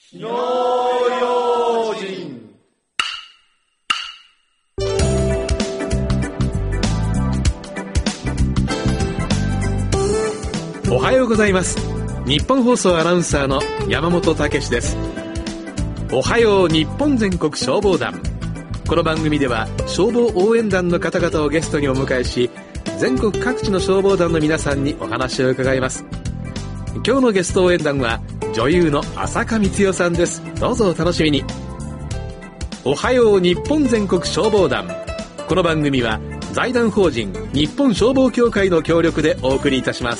火の用心。 おはようございます。日本放送アナウンサーの山本武史です。おはよう日本全国消防団。この番組では消防応援団の方々をゲストにお迎えし、全国各地の消防団の皆さんにお話を伺います。今日のゲスト応援団は女優の浅香光代さんです。どうぞお楽しみに。おはよう日本全国消防団。この番組は財団法人日本消防協会の協力でお送りいたします。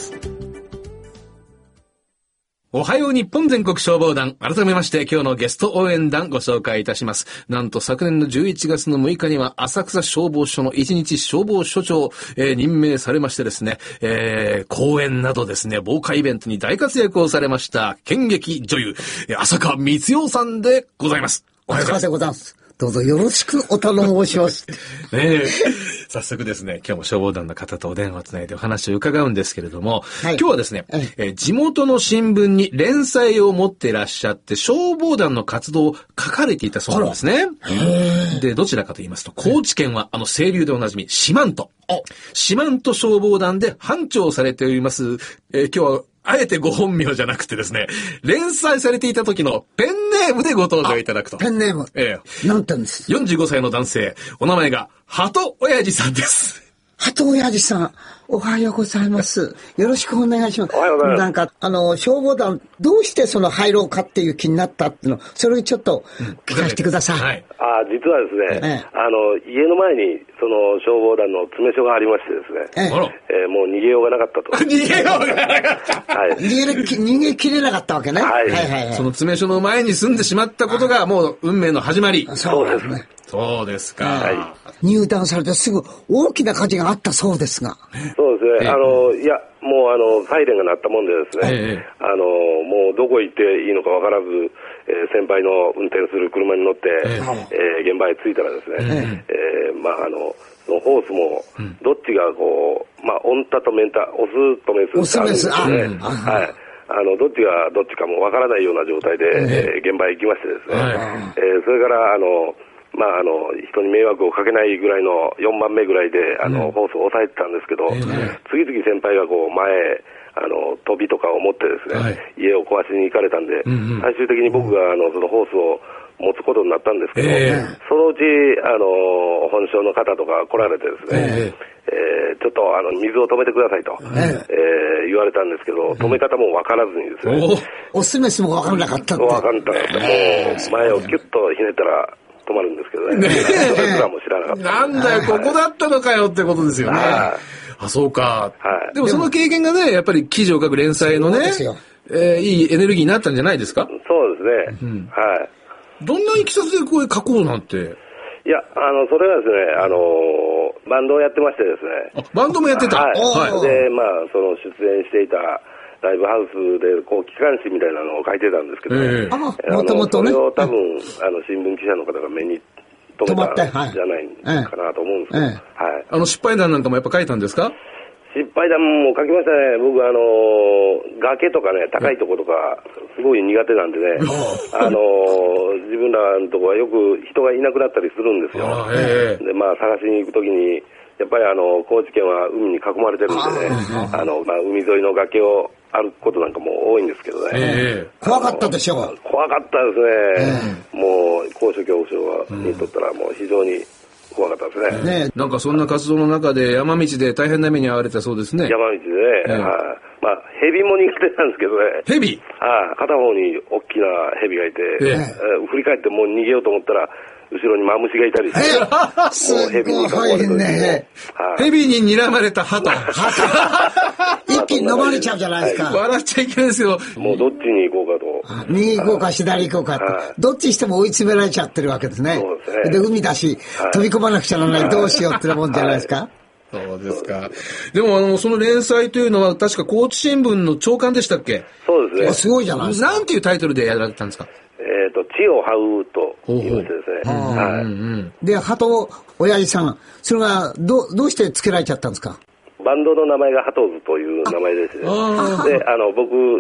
おはよう日本全国消防団。改めまして今日のゲスト応援団ご紹介いたします。なんと昨年の11月の6日には浅草消防署の一日消防署長、任命されましてですね、講演などですね、防火イベントに大活躍をされました剣劇女優、浅香光代さんでございます。 おはようございます。どうぞよろしくお頼申します。 早速ですね、今日も消防団の方とお電話をつないでお話を伺うんですけれども、はい、今日はですね、地元の新聞に連載を持っていらっしゃって消防団の活動を書かれていたそうなんですね。で、どちらかと言いますと、高知県は清流でおなじみ四万十消防団で班長をされております。今日はあえてご本名じゃなくてですね、連載されていた時のペンネームでご登場いただくと。 ペンネーム。なんて言うんです。 45歳の男性、お名前が鳩親父さんです。 鳩親父さん、おはようございます。よろしくお願いします。 おはようございます。 なんか消防団どうして入ろうかっていう気になったっていうの、それをちょっと聞かせてください。 はい。実はですね、家の前に消防団の詰め所がありましてですね、もう逃げようがなかったと。 逃げようがなかった。 はい。逃げ切れなかったわけね。 はい。 その詰め所の前に住んでしまったことがもう運命の始まり。 そうですね。 そうですか。 はい。 入団されてすぐ大きな火事があったそうですが。 そうですね。いや、もうサイレンが鳴ったもんでですね、もうどこ行っていいのかわからず、先輩の運転する車に乗って、現場へ着いたらですね、そのホースも、どっちがオンタとメンタ、オスとメスがあるんですね。はい。どっちがどっちかもわからないような状態で、現場へ行きましてですね、それから人に迷惑をかけないぐらいの4番目ぐらいで、ホースを押さえてたんですけど、次々先輩が前へ、飛びとかを持ってですね、家を壊しに行かれたんで、最終的に僕がそのホースを持つことになったんですけど、そのうち、本省の方とか来られてですね、ちょっと水を止めてくださいと、言われたんですけど、止め方も分からずにですね。 おすめすも分からなかったって。 分からなかった。もう前をキュッとひねったら止まるんですけどね。それすらも知らなかった。 なんだよ、ここだったのかよってことですよね。そうか。でもその経験がね、やっぱり記事を書く連載のね、いいエネルギーになったんじゃないですか？ そうですね。はい。 どんないきさつでこう書こうなんて。 いや、それはですね、バンドをやってましてですね。 バンドもやってた。 はい。で、その出演していたライブハウスで、機関誌みたいなのを書いてたんですけど、 もともとね。 それを多分、新聞記者の方が目に留めたんじゃないかなと思うんですけど、はい。 失敗談なんかもやっぱ書いたんですか？ 失敗談も書きましたね。僕崖とかね、高いところとか、すごい苦手なんでね、自分らのとこはよく人がいなくなったりするんですよ。で、探しに行くときに、やっぱり高知県は海に囲まれてるんでね、海沿いの崖を歩くことなんかも多いんですけどね。 怖かったでしょう。 怖かったですね。もう、高所恐怖症にとったらもう非常に怖かったですね。 なんかそんな活動の中で山道で大変な目に遭われたそうですね。 山道でね。蛇も苦手なんですけどね。 蛇？ 片方に大きな蛇がいて、振り返ってもう逃げようと思ったら、後ろにマムシがいたりして、蛇に囲まれてね。 蛇に睨まれた鳩。 一気に飲まれちゃうじゃないですか。 笑っちゃいけないですよ。 もうどっちに行こうかと。 右行こうか左行こうかと。どっちしても追い詰められちゃってるわけですね。 そうですね。 で、海だし、飛び込まなくちゃならない。どうしようってなもんじゃないですか。 そうですか。でもその連載というのは確か高知新聞の朝刊でしたっけ？ そうですね。 すごいじゃないですか。 なんていうタイトルでやられたんですか？ 地を這うと言いましてですね。 で、鳩親父さん、それがどうして付けられちゃったんですか？ バンドの名前がハトーズという名前ですね。で、僕、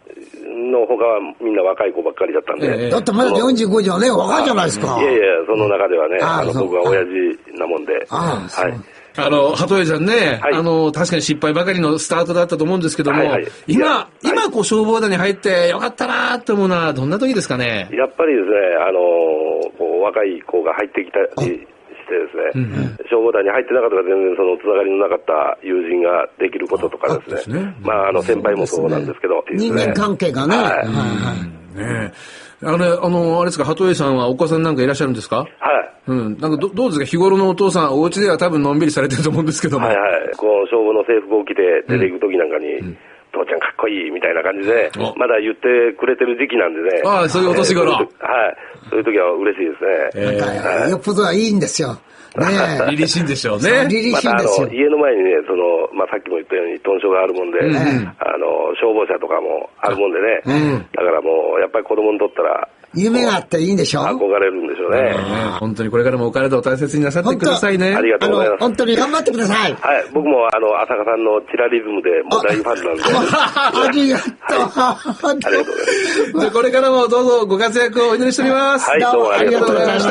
の他はみんな若い子ばっかりだったんで。 だってまだ45じゃね、若いじゃないですか。 いやいや、その中ではね、僕は親父なもんで。 はい。 鳩江さんね、確かに失敗ばかりのスタートだったと思うんですけども、今こう消防団に入ってよかったなって思うのはどんな時ですかね。 やっぱりですね、こう若い子が入ってきたりしてですね、消防団に入ってなかったら全然そのつながりのなかった友人ができることとかですね。先輩もそうなんですけど。 人間関係がね。 あれですか、鳩江さんはお子さんなんかいらっしゃるんですか？ はい。 なんかどうですか、日頃のお父さん、お家では多分のんびりされてると思うんですけども。 こう、消防の制服を着て出ていくときなんかに、父ちゃんかっこいいみたいな感じで、まだ言ってくれてる時期なんでね。 そういうお年頃。 そういう時は嬉しいですね。 よっぽどはいいんですよ。 凛々しいんでしょうね。 凛々しいんですよ。 家の前にね、さっきも言ったように豚舎があるもんで、消防車とかもあるもんでね。だからもう、やっぱり子供にとったら、 夢があっていいんでしょ。 憧れるんでしょうね。 本当にこれからもお体を大切になさってくださいね。 ありがとうございます。 本当に頑張ってください。 僕も浅香さんのチラリズムでもう大ファンなんで。 ありがとう。 ありがとうございます。 これからもどうぞご活躍をお祈りしております。 どうもありがとうございました。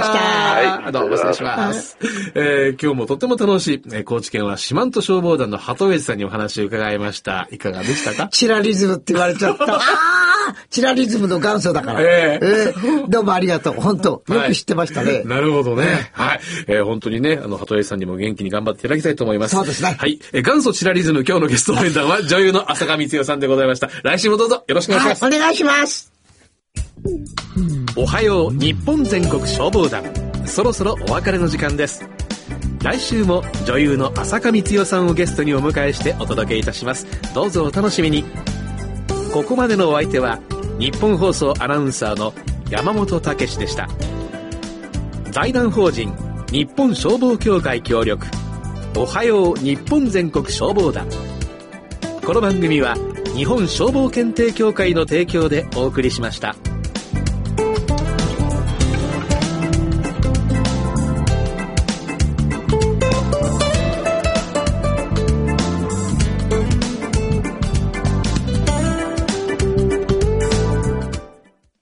どうも失礼します。今日もとっても楽しい、高知県は四万十消防団の鳩江さんにお話を伺いました。いかがでしたか？ チラリズムって言われちゃった。チラリズムの元祖だから。どうもありがとう。本当、よく知ってましたね。 なるほどね。本当にね、鳩江さんにも元気に頑張っていただきたいと思います。 そうですね。 はい。元祖チラリズム、今日のゲスト応援団は女優の浅香光代さんでございました。来週もどうぞよろしくお願いします。 お願いします。 おはよう日本全国消防団。そろそろお別れの時間です。来週も女優の浅香光代さんをゲストにお迎えしてお届けいたします。どうぞお楽しみに。ここまでのお相手は日本放送アナウンサーの山本武史でした。財団法人日本消防協会協力、おはよう日本全国消防団。この番組は日本消防検定協会の提供でお送りしました。